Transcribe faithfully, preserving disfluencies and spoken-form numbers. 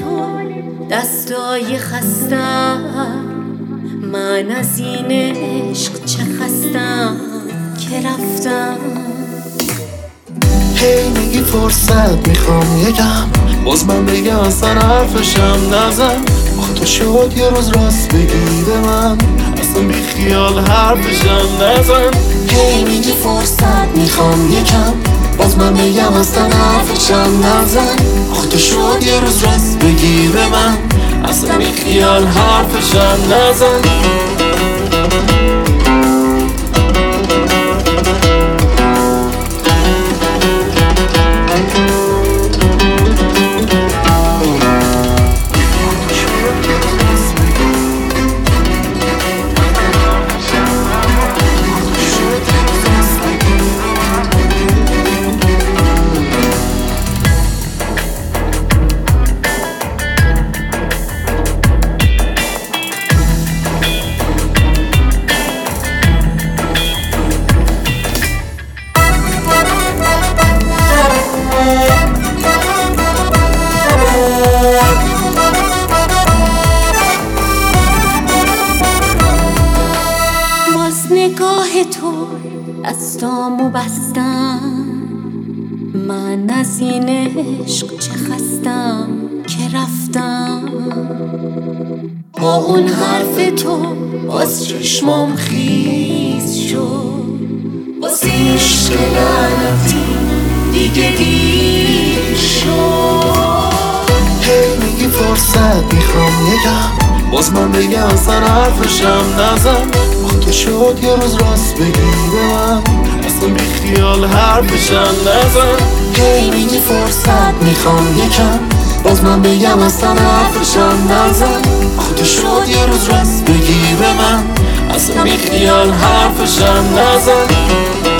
تو دستای خستم، من از این عشق چه خستم که رفتم. هی میگی فرصت میخوام یکم، باز من بگم اصلا حرفشم نزن. آخه تو شد یه روز راست بگی به من، اصلا بی خیال حرفشم نزن. هی میگی فرصت میخوام یکم، باز من بگم اصلا حرفشم نزن. آخه تو شد یه روز راست بگی به من، اصلا بی خیال حرفشم نزن. نگاه تو دستامو بستم، من از این عشق چه خستم که رفتم. با اون حرف تو باز چشمام خیز شد، باز عشق لعنتی دیگه دیر شد. هی میگی فرصت میخوام یکم، باز من بگم اصلا حرفشم نزن. آخه تو شد یه روز راست بگی به من، اصلا بی خیال حرفشم نزن. هی میگی فرصت میخوام یکم، باز من بگم اصلا حرفشم نزن. آخه تو شد یه روز راست بگی به من، اصلا بی خیال حرفشم نزن.